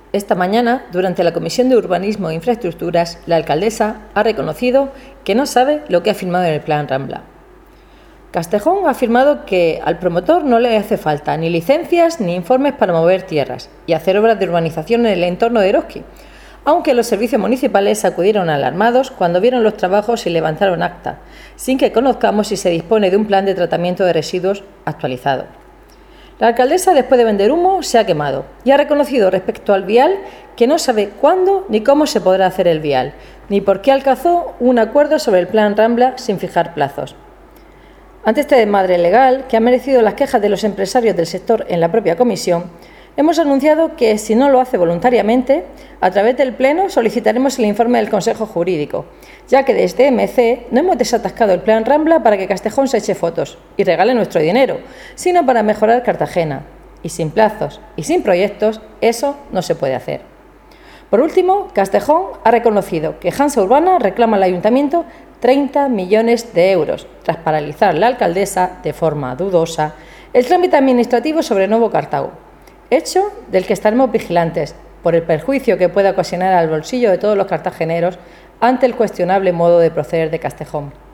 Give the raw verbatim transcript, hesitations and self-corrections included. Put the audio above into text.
Esta mañana, durante la Comisión de Urbanismo e Infraestructuras, la alcaldesa ha reconocido que no sabe lo que ha firmado en el Plan Rambla. Castejón ha afirmado que al promotor no le hace falta ni licencias ni informes para mover tierras y hacer obras de urbanización en el entorno de Eroski, aunque los servicios municipales acudieron alarmados cuando vieron los trabajos y levantaron acta, sin que conozcamos si se dispone de un plan de tratamiento de residuos actualizado. La alcaldesa, después de vender humo, se ha quemado y ha reconocido respecto al vial que no sabe cuándo ni cómo se podrá hacer el vial, ni por qué alcanzó un acuerdo sobre el Plan Rambla sin fijar plazos. Ante este desmadre legal, que ha merecido las quejas de los empresarios del sector en la propia comisión, hemos anunciado que, si no lo hace voluntariamente, a través del Pleno solicitaremos el informe del Consejo Jurídico, ya que desde M C no hemos desatascado el Plan Rambla para que Castejón se eche fotos y regale nuestro dinero, sino para mejorar Cartagena. Y sin plazos y sin proyectos, eso no se puede hacer. Por último, Castejón ha reconocido que Hansa Urbana reclama al Ayuntamiento treinta millones de euros, tras paralizar la alcaldesa, de forma dudosa, el trámite administrativo sobre Novo Cartago, hecho del que estaremos vigilantes por el perjuicio que pueda ocasionar al bolsillo de todos los cartageneros ante el cuestionable modo de proceder de Castejón.